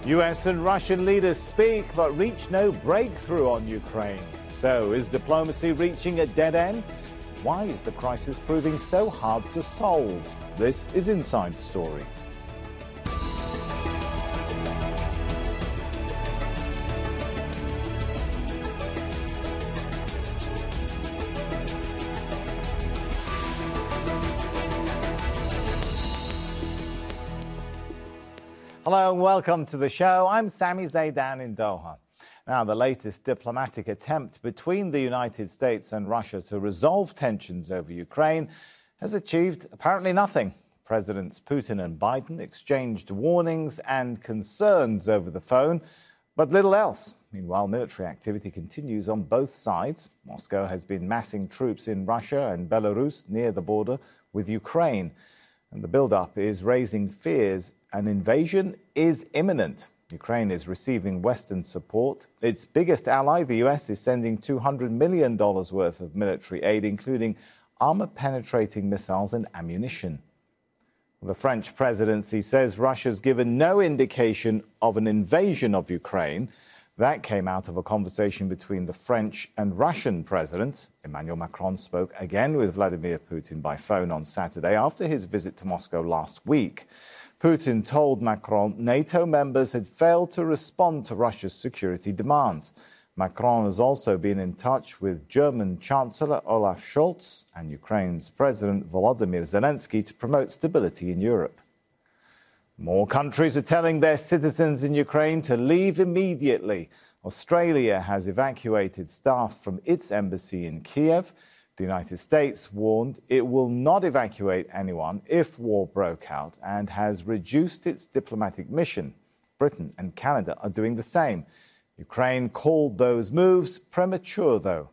US and Russian leaders speak but reach no breakthrough on Ukraine. So, is diplomacy reaching a dead end? Why is the crisis proving so hard to solve? This is Inside Story. Hello and welcome to the show. I'm Sami Zaidan in Doha. Now, the latest diplomatic attempt between the United States and Russia to resolve tensions over Ukraine has achieved apparently nothing. Presidents Putin and Biden exchanged warnings and concerns over the phone, but little else. Meanwhile, military activity continues on both sides. Moscow has been massing troops in Russia and Belarus near the border with Ukraine. And the build-up is raising fears an invasion is imminent. Ukraine is receiving Western support. Its biggest ally, the US, is sending $200 million worth of military aid, including armor-penetrating missiles and ammunition. The French presidency says Russia's given no indication of an invasion of Ukraine. That came out of a conversation between the French and Russian presidents. Emmanuel Macron spoke again with Vladimir Putin by phone on Saturday after his visit to Moscow last week. Putin told Macron NATO members had failed to respond to Russia's security demands. Macron has also been in touch with German Chancellor Olaf Scholz and Ukraine's President Volodymyr Zelensky to promote stability in Europe. More countries are telling their citizens in Ukraine to leave immediately. Australia has evacuated staff from its embassy in Kiev. The United States warned it will not evacuate anyone if war broke out and has reduced its diplomatic mission. Britain and Canada are doing the same. Ukraine called those moves premature, though.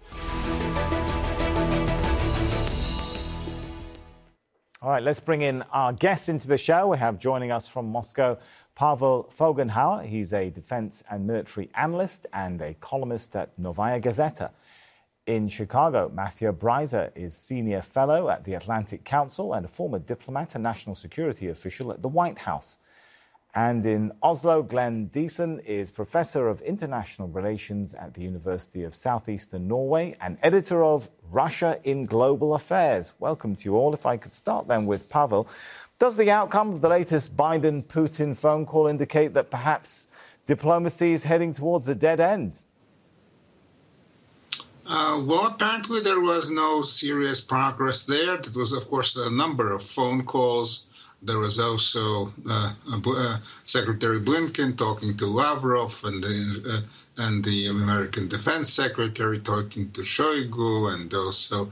All right, let's bring in our guests into the show. We have joining us from Moscow, Pavel Fogenhauer. He's a defense and military analyst and a columnist at Novaya Gazeta. In Chicago, Matthew Breiser is senior fellow at the Atlantic Council and a former diplomat and national security official at the White House. And in Oslo, Glenn Diesen is professor of international relations at the University of Southeastern Norway and editor of Russia in Global Affairs. Welcome to you all. If I could start then with Pavel. Does the outcome of the latest Biden-Putin phone call indicate that perhaps diplomacy is heading towards a dead end? Well, apparently there was no serious progress there. There was, of course, a number of phone calls. There was also Secretary Blinken talking to Lavrov and the American Defense Secretary talking to Shoigu, and also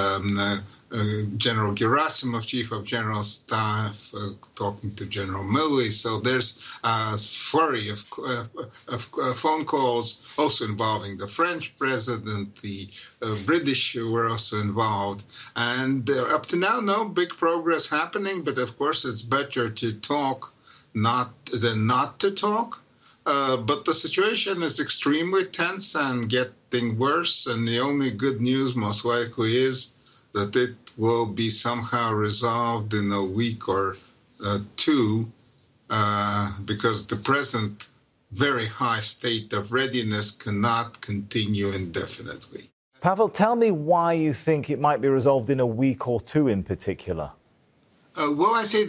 General Gerasimov, Chief of General Staff, talking to General Milley. So there's a flurry of phone calls, also involving the French president. The British were also involved. And up to now, no big progress happening. But of course, it's better to talk than not to talk. But the situation is extremely tense and getting worse. And the only good news most likely is that it will be somehow resolved in a week or two, because the present very high state of readiness cannot continue indefinitely. Pavel, tell me why you think it might be resolved in a week or two in particular. Well, I say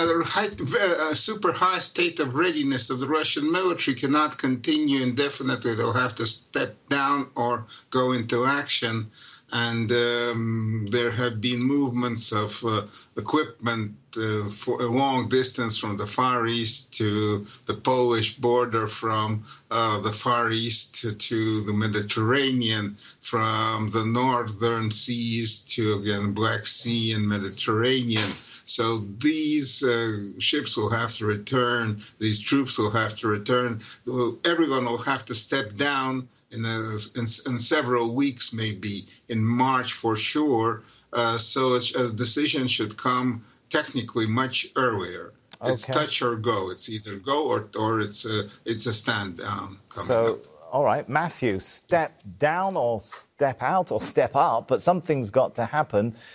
the super high state of readiness of the Russian military cannot continue indefinitely. They'll have to step down or go into action. And there have been movements of equipment for a long distance from the Far East to the Polish border, from the Far East to the Mediterranean, from the northern seas to, again, Black Sea and Mediterranean. So these ships will have to return, these troops will have to return, everyone will have to step down in several weeks, maybe in March for sure. So a decision should come technically much earlier. Okay. It's touch or go. It's either go or it's a stand down coming up. All right, Matthew, step down or step out or step up, but something's got to happen.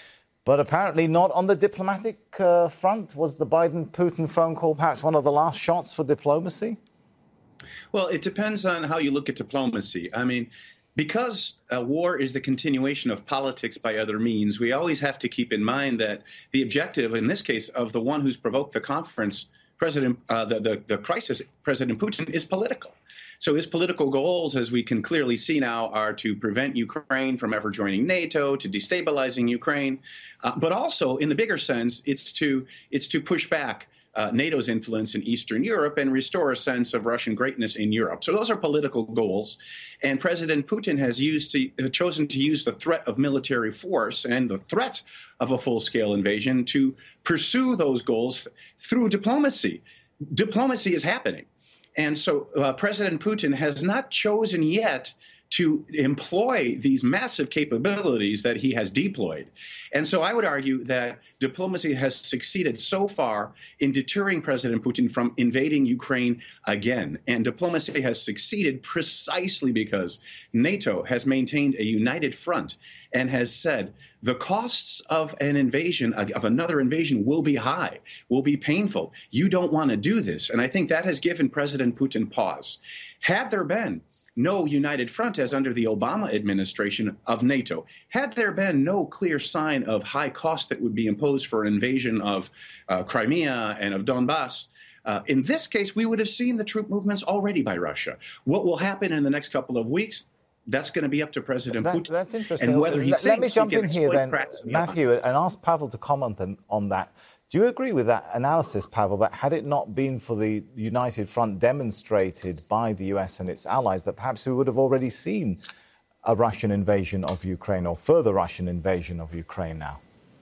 But apparently not on the diplomatic front. Was the Biden-Putin phone call perhaps one of the last shots for diplomacy? Well, it depends on how you look at diplomacy. I mean, because war is the continuation of politics by other means, we always have to keep in mind that the objective, in this case, of the one who's provoked the conference, the crisis, President Putin, is political. So his political goals, as we can clearly see now, are to prevent Ukraine from ever joining NATO, to destabilizing Ukraine, but also, in the bigger sense, it's to push back NATO's influence in Eastern Europe and restore a sense of Russian greatness in Europe. So those are political goals. And President Putin has chosen to use the threat of military force and the threat of a full-scale invasion to pursue those goals through diplomacy. Diplomacy is happening. And so President Putin has not chosen yet to employ these massive capabilities that he has deployed. And so I would argue that diplomacy has succeeded so far in deterring President Putin from invading Ukraine again. And diplomacy has succeeded precisely because NATO has maintained a united front and has said the costs of an invasion, of another invasion, will be high, will be painful. You don't want to do this. And I think that has given President Putin pause. Had there been no united front, as under the Obama administration of NATO, had there been no clear sign of high cost that would be imposed for an invasion of Crimea and of Donbass, in this case, we would have seen the troop movements already by Russia. What will happen in the next couple of weeks, that's going to be up to President Putin. That's interesting. And whether he Let me jump in here then, Matthew, and ask Pavel to comment on that. Do you agree with that analysis, Pavel, that had it not been for the united front demonstrated by the US and its allies, that perhaps we would have already seen a Russian invasion of Ukraine or further Russian invasion of Ukraine now?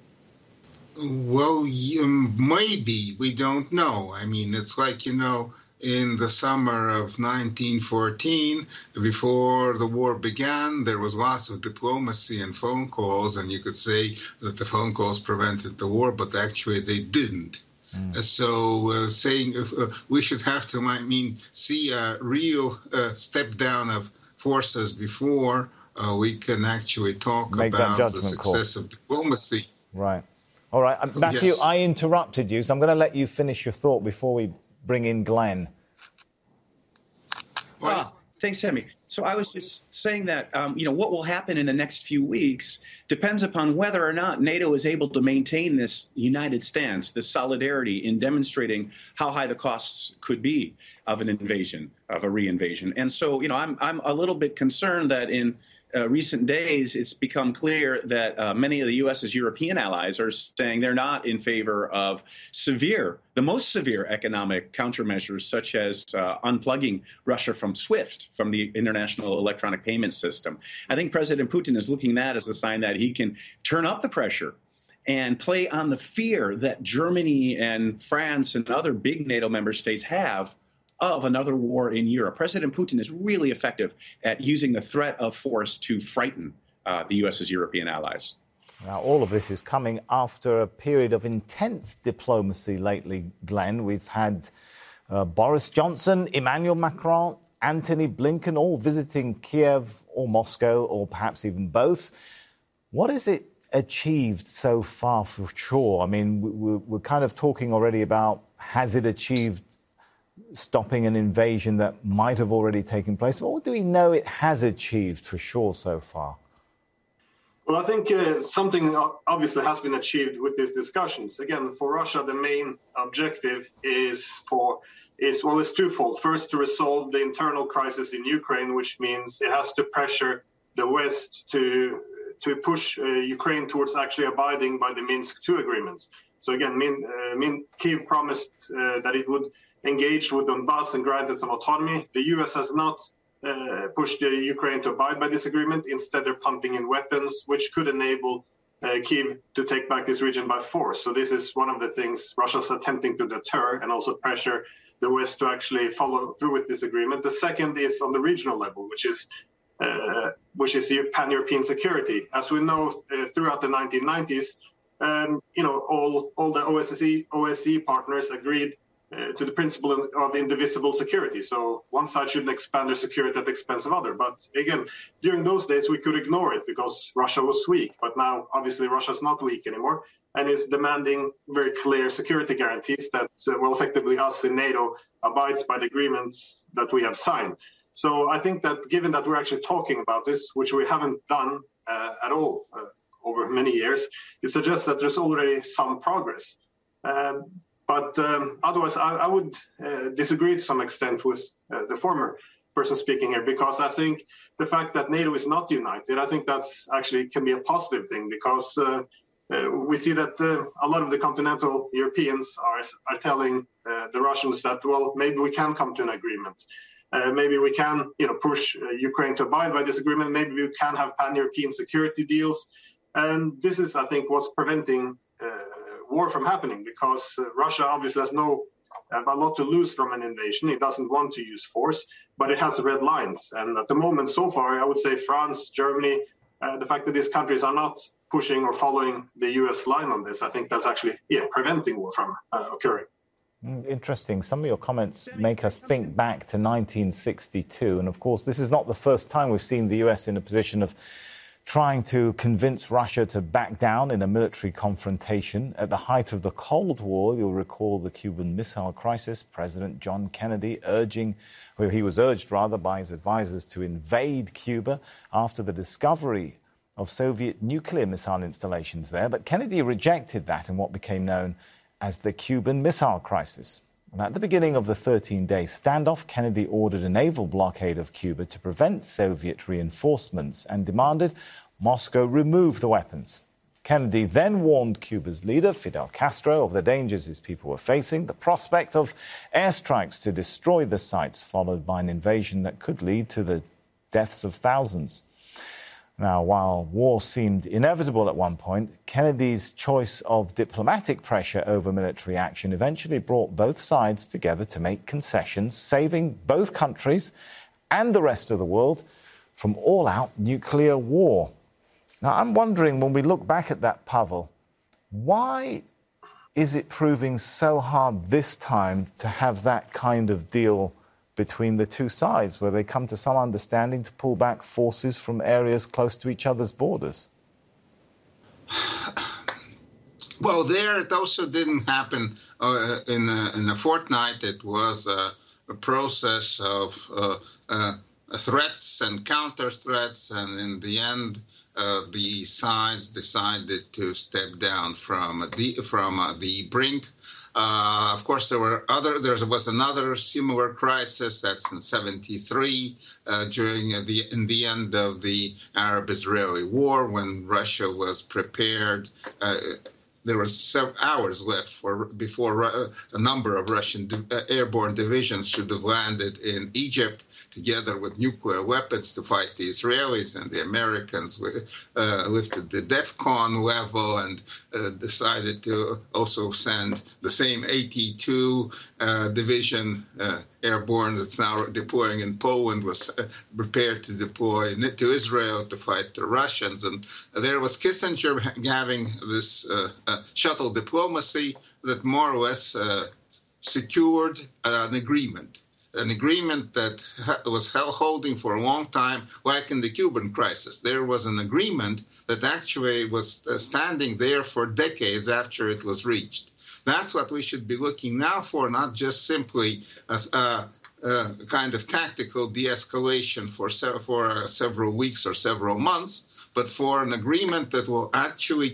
Well, maybe. We don't know. I mean, it's like, in the summer of 1914, before the war began, there was lots of diplomacy and phone calls, and you could say that the phone calls prevented the war, but actually they didn't. So saying we should have to, see a real step down of forces before we can actually talk about the success of diplomacy. Right. All right. Matthew, yes. I interrupted you, so I'm going to let you finish your thought before we bring in Glenn. Thanks, Sammy. So I was just saying that, what will happen in the next few weeks depends upon whether or not NATO is able to maintain this united stance, this solidarity in demonstrating how high the costs could be of an invasion, of a reinvasion. And so, I'm a little bit concerned that in recent days, it's become clear that many of the U.S.'s European allies are saying they're not in favor of the most severe economic countermeasures, such as unplugging Russia from SWIFT, from the International Electronic Payment System. I think President Putin is looking at that as a sign that he can turn up the pressure and play on the fear that Germany and France and other big NATO member states have of another war in Europe. President Putin is really effective at using the threat of force to frighten the U.S.'s European allies. Now, all of this is coming after a period of intense diplomacy lately, Glenn. We've had Boris Johnson, Emmanuel Macron, Antony Blinken, all visiting Kiev or Moscow, or perhaps even both. What has it achieved so far for sure? I mean, we're kind of talking already about, has it achieved stopping an invasion that might have already taken place? What do we know it has achieved for sure so far? Well, I think something obviously has been achieved with these discussions. Again, for Russia, the main objective is twofold. First, to resolve the internal crisis in Ukraine, which means it has to pressure the West to push Ukraine towards actually abiding by the Minsk II agreements. So again, Kyiv promised that it would engage with Donbass and granted some autonomy. The U.S. has not pushed Ukraine to abide by this agreement. Instead, they're pumping in weapons, which could enable Kyiv to take back this region by force. So this is one of the things Russia's attempting to deter and also pressure the West to actually follow through with this agreement. The second is on the regional level, which is pan-European security. As we know, throughout the 1990s, all the OSCE partners agreed to the principle of indivisible security. So one side shouldn't expand their security at the expense of other. But again, during those days, we could ignore it because Russia was weak. But now, obviously, Russia's not weak anymore and is demanding very clear security guarantees that, effectively us in NATO abides by the agreements that we have signed. So I think that given that we're actually talking about this, which we haven't done at all over many years, it suggests that there's already some progress. But otherwise, I would disagree to some extent with the former person speaking here, because I think the fact that NATO is not united, I think that's actually can be a positive thing, because we see that a lot of the continental Europeans are telling the Russians that, well, maybe we can come to an agreement. Maybe we can, push Ukraine to abide by this agreement. Maybe we can have pan-European security deals. And this is, I think, what's preventing war from happening, because Russia obviously has a lot to lose from an invasion. It doesn't want to use force, but it has red lines. And at the moment, so far, I would say France, Germany, the fact that these countries are not pushing or following the US line on this, I think that's actually preventing war from occurring. Interesting. Some of your comments make us think back to 1962. And of course, this is not the first time we've seen the US in a position of trying to convince Russia to back down in a military confrontation. At the height of the Cold War, you'll recall the Cuban Missile Crisis, President John Kennedy he was urged by his advisors to invade Cuba after the discovery of Soviet nuclear missile installations there. But Kennedy rejected that in what became known as the Cuban Missile Crisis. And at the beginning of the 13-day standoff, Kennedy ordered a naval blockade of Cuba to prevent Soviet reinforcements and demanded Moscow remove the weapons. Kennedy then warned Cuba's leader, Fidel Castro, of the dangers his people were facing, the prospect of airstrikes to destroy the sites, followed by an invasion that could lead to the deaths of thousands. Now, while war seemed inevitable at one point, Kennedy's choice of diplomatic pressure over military action eventually brought both sides together to make concessions, saving both countries and the rest of the world from all-out nuclear war. Now, I'm wondering, when we look back at that, Pavel, why is it proving so hard this time to have that kind of deal between the two sides, where they come to some understanding to pull back forces from areas close to each other's borders? Well, there it also didn't happen in a fortnight. It was a process of threats and counter threats, and in the end, the sides decided to step down from the brink. Of course, there was another similar crisis. That's in '73, during the end of the Arab-Israeli War, when Russia was prepared. There were several hours left before a number of Russian airborne divisions should have landed in Egypt, together with nuclear weapons, to fight the Israelis, and the Americans lifted the DEFCON level and decided to also send the same AT-2 division airborne that's now deploying in Poland, was prepared to deploy to Israel to fight the Russians. And there was Kissinger having this shuttle diplomacy that more or less secured an agreement that was holding for a long time, like in the Cuban crisis. There was an agreement that actually was standing there for decades after it was reached. That's what we should be looking now for, not just simply as a kind of tactical de-escalation for several weeks or several months, but for an agreement that will actually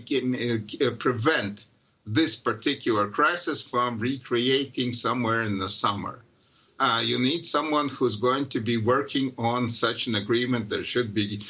prevent this particular crisis from recreating somewhere in the summer. You need someone who's going to be working on such an agreement. There should be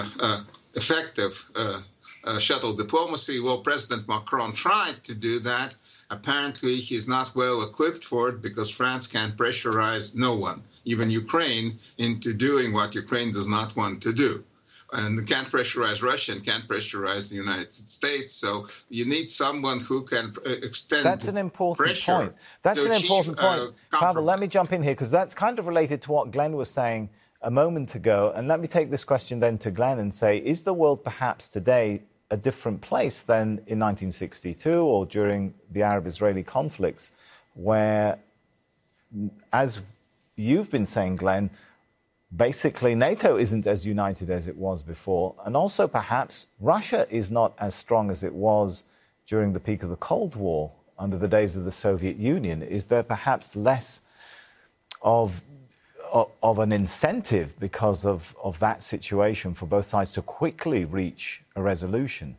effective shuttle diplomacy. Well, President Macron tried to do that. Apparently, he's not well equipped for it, because France can't pressurize no one, even Ukraine, into doing what Ukraine does not want to do. And can't pressurize Russia and can't pressurize the United States. So you need someone who can extend pressure. That's an important point. That's an important point. Pavel, let me jump in here, because that's kind of related to what Glenn was saying a moment ago. And let me take this question then to Glenn and say, is the world perhaps today a different place than in 1962 or during the Arab-Israeli conflicts, where as you've been saying, Glenn, basically NATO isn't as united as it was before. And also perhaps Russia is not as strong as it was during the peak of the Cold War under the days of the Soviet Union. Is there perhaps less of an incentive because of that situation for both sides to quickly reach a resolution?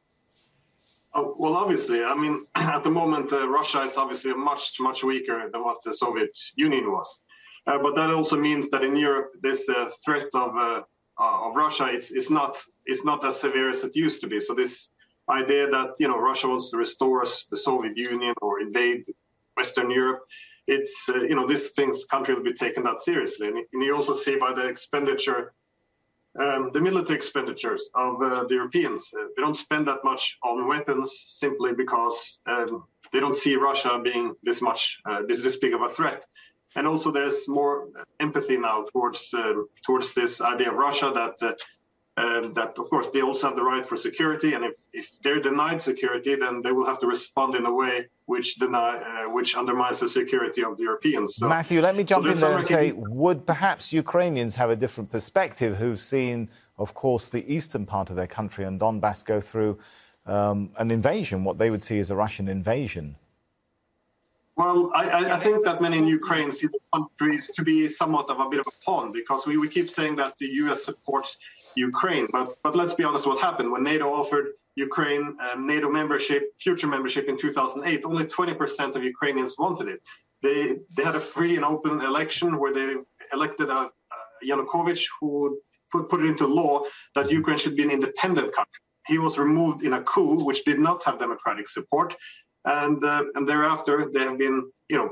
Oh, well, obviously, I mean, at the moment, Russia is obviously much, much weaker than what the Soviet Union was. But that also means that in Europe, this threat of Russia is not as severe as it used to be. So this idea that Russia wants to restore the Soviet Union or invade Western Europe, it's this country will be taken that seriously, and you also see by the expenditure. The military expenditures of the Europeans, they don't spend that much on weapons simply because they don't see Russia being this big of a threat. And also there's more empathy now towards this idea of Russia that of course they also have the right for security, and if they're denied security, then they will have to respond in a way which undermines the security of the Europeans. So, Matthew, let me jump in there and say, would perhaps Ukrainians have a different perspective who've seen, of course, the eastern part of their country and Donbass go through an invasion, what they would see as a Russian invasion? Well, I think that many in Ukraine see the countries to be somewhat of a bit of a pawn, because we keep saying that the U.S. supports Ukraine. But let's be honest, what happened when NATO offered Ukraine NATO future membership in 2008, only 20% of Ukrainians wanted it. They had a free and open election where they elected Yanukovych, who put it into law that Ukraine should be an independent country. He was removed in a coup, which did not have democratic support. And thereafter, they have been,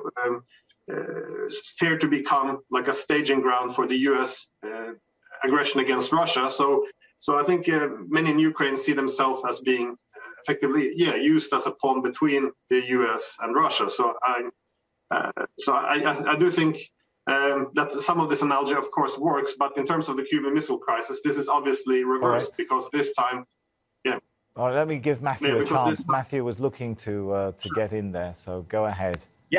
feared to become like a staging ground for the U.S. Aggression against Russia. So I think many in Ukraine see themselves as being effectively, used as a pawn between the U.S. and Russia. So I do think that some of this analogy, of course, works. But in terms of the Cuban Missile Crisis, this is obviously reversed because this time, All right, let me give Matthew a chance. Matthew was looking to get in there, so go ahead.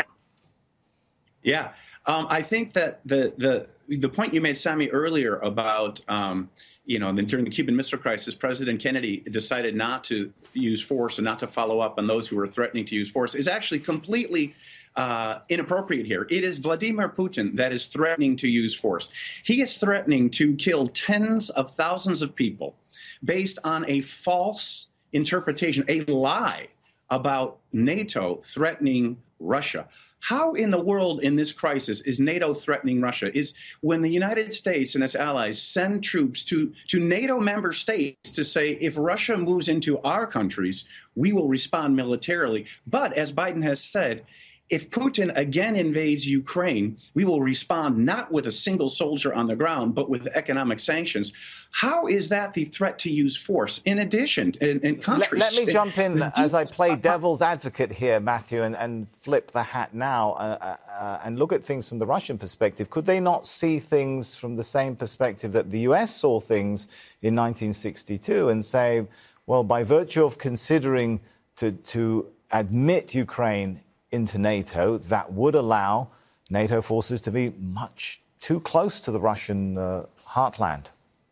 Yeah. I think that the point you made, Sami, earlier about during the Cuban Missile Crisis, President Kennedy decided not to use force and not to follow up on those who were threatening to use force is actually completely inappropriate here. It is Vladimir Putin that is threatening to use force. He is threatening to kill tens of thousands of people based on a false interpretation, a lie about NATO threatening Russia. How in the world in this crisis is NATO threatening Russia? Is when the United States and its allies send troops to NATO member states to say, if Russia moves into our countries, we will respond militarily. But as Biden has said, if Putin again invades Ukraine, we will respond not with a single soldier on the ground, but with economic sanctions. How is that the threat to use force? In addition, in countries... Let me jump in as I play devil's advocate here, Matthew, and flip the hat now and look at things from the Russian perspective. Could they not see things from the same perspective that the US saw things in 1962 and say, well, by virtue of considering to admit Ukraine into NATO, that would allow NATO forces to be much too close to the Russian heartland?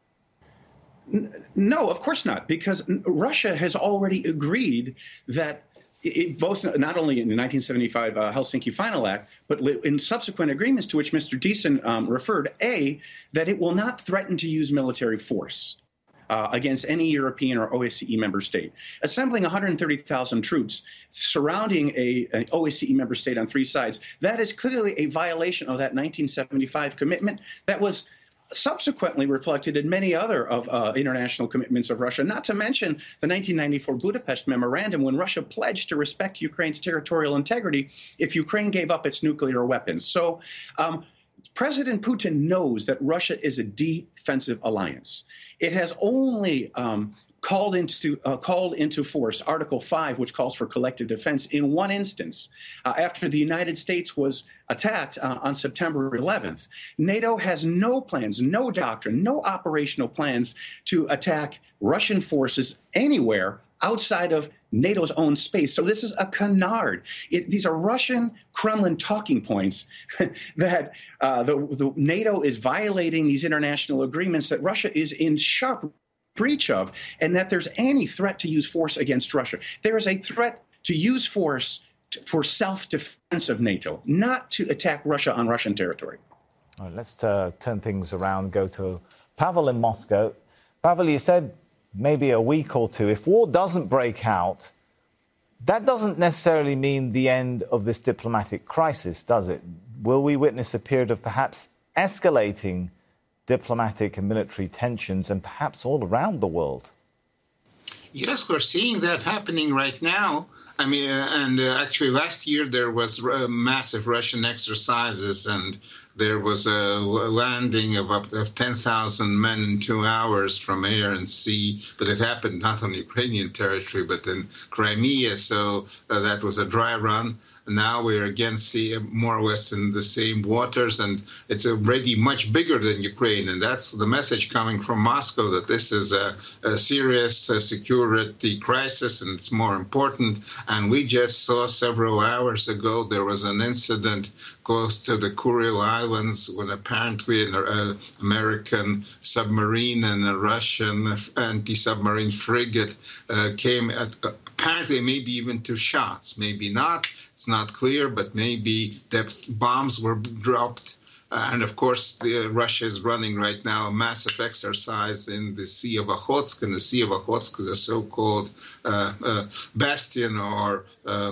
No, of course not, because Russia has already agreed that both not only in the 1975 Helsinki Final Act, but in subsequent agreements to which Mr. Deason referred, that it will not threaten to use military force against any European or OSCE member state. Assembling 130,000 troops surrounding an OSCE member state on three sides, that is clearly a violation of that 1975 commitment that was subsequently reflected in many other of international commitments of Russia, not to mention the 1994 Budapest Memorandum, when Russia pledged to respect Ukraine's territorial integrity if Ukraine gave up its nuclear weapons. So President Putin knows that Russia is a defensive alliance. It has only called into force Article 5, which calls for collective defense, in one instance, after the United States was attacked on September 11th. NATO has no plans, no doctrine, no operational plans to attack Russian forces anywhere outside of NATO's own space. So this is a canard. These are Russian Kremlin talking points that the NATO is violating these international agreements that Russia is in sharp breach of, and that there's any threat to use force against Russia. There is a threat to use force for self-defense of NATO, not to attack Russia on Russian territory. All right, let's turn things around, go to Pavel in Moscow. Pavel, you said maybe a week or two. If war doesn't break out, that doesn't necessarily mean the end of this diplomatic crisis, does it? Will we witness a period of perhaps escalating diplomatic and military tensions and perhaps all around the world? Yes, we're seeing that happening right now. I mean, actually last year there was massive Russian exercises, and there was a landing of up to 10,000 men in 2 hours from air and sea. But it happened not on Ukrainian territory, but in Crimea. So that was a dry run. Now we're again more or less in the same waters, and it's already much bigger than Ukraine. And that's the message coming from Moscow, that this is a serious security crisis, and it's more important. And we just saw several hours ago there was an incident close to the Kuril Islands when apparently an American submarine and a Russian anti-submarine frigate came at apparently maybe even 2 shots, maybe not. It's not clear, but maybe the bombs were dropped. And of course, Russia is running right now a massive exercise in the Sea of Okhotsk. And the Sea of Okhotsk is a so-called bastion or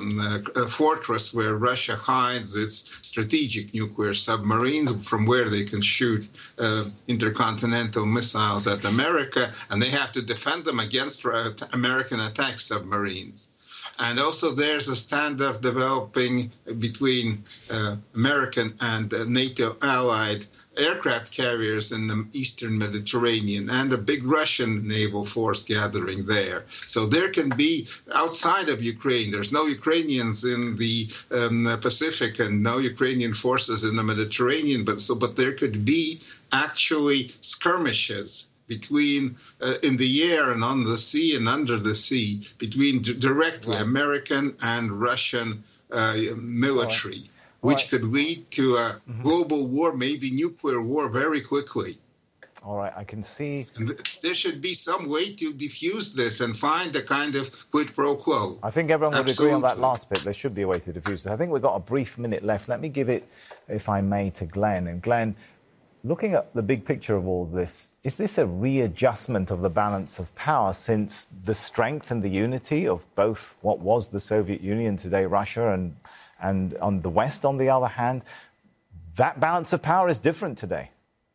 a fortress where Russia hides its strategic nuclear submarines from where they can shoot intercontinental missiles at America. And they have to defend them against American attack submarines. And also there's a standoff developing between American and NATO allied aircraft carriers in the Eastern Mediterranean and a big Russian naval force gathering there. So there can be, outside of Ukraine, there's no Ukrainians in the Pacific and no Ukrainian forces in the Mediterranean, but there could be actually skirmishes between in the air and on the sea and under the sea, between directly American and Russian military, which could lead to a global war, maybe nuclear war, very quickly. All right, I can see. And there should be some way to diffuse this and find a kind of quid pro quo. I think everyone would agree on that last bit. There should be a way to diffuse it. I think we've got a brief minute left. Let me give it, if I may, to Glenn. And Glenn, looking at the big picture of all this, is this a readjustment of the balance of power since the strength and the unity of both what was the Soviet Union, today Russia, and on the West, on the other hand, that balance of power is different today?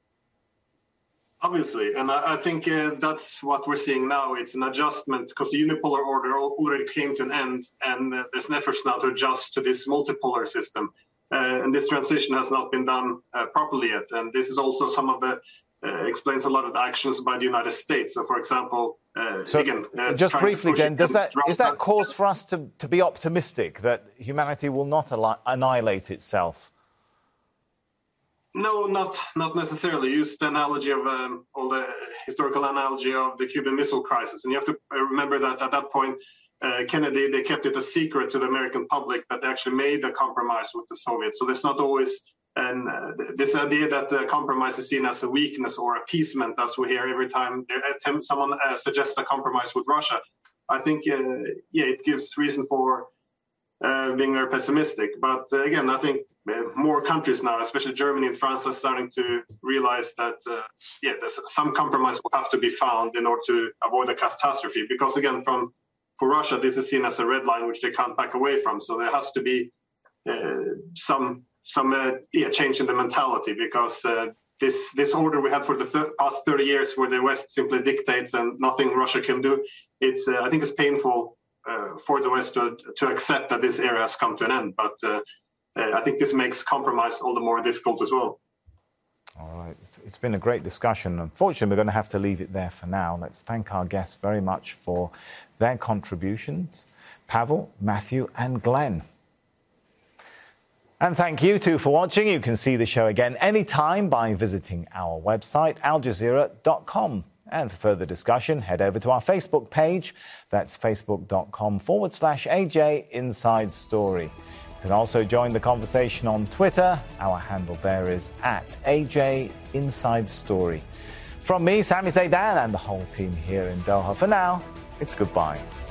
Obviously, and I think that's what we're seeing now. It's an adjustment because the unipolar order already came to an end, and there's an effort now to adjust to this multipolar system. And this transition has not been done properly yet. And this is also some of the explains a lot of the actions by the United States. So, for example, just briefly, then, is that cause for us to be optimistic that humanity will not annihilate itself? No, not necessarily. Use the analogy of or the historical analogy of the Cuban Missile Crisis, and you have to remember that at that point, Kennedy, they kept it a secret to the American public that they actually made a compromise with the Soviets. So there's not always this idea that the compromise is seen as a weakness or appeasement, as we hear every time someone suggests a compromise with Russia. I think, it gives reason for being very pessimistic. But again, I think more countries now, especially Germany and France, are starting to realize that, some compromise will have to be found in order to avoid a catastrophe. Because again, for Russia, this is seen as a red line which they can't back away from. So there has to be some change in the mentality, because this order we had for the past 30 years, where the West simply dictates and nothing Russia can do, I think it's painful for the West to accept that this era has come to an end. But I think this makes compromise all the more difficult as well. All right. It's been a great discussion. Unfortunately, we're going to have to leave it there for now. Let's thank our guests very much for their contributions, Pavel, Matthew and Glenn. And thank you too for watching. You can see the show again anytime by visiting our website, aljazeera.com. And for further discussion, head over to our Facebook page. That's facebook.com/AJ Inside Story. You can also join the conversation on Twitter. Our handle there is @AJ Inside Story. From me, Sami Zeidan, and the whole team here in Doha. For now, it's goodbye.